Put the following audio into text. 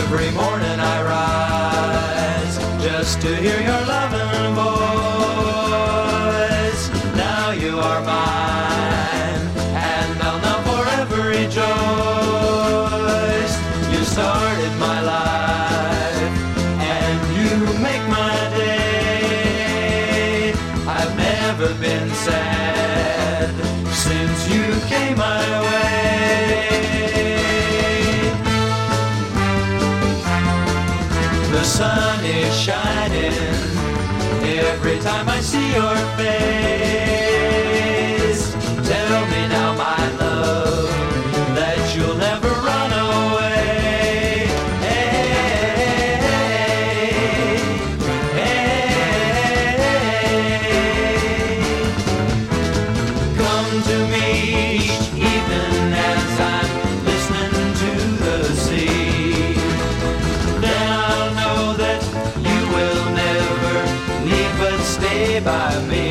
Every morning I rise just to hear your loving voice. Now you are mine, and I'll now forever rejoice. You started my life, and you make my day. I've never been sad since you came my way. The sun is shining every time I see your face. Tell me now, my love, that you'll never run away. Hey, hey, hey. Come to me each evening as I'm listening to the sea. Then I'll know that you will never leave but stay by me.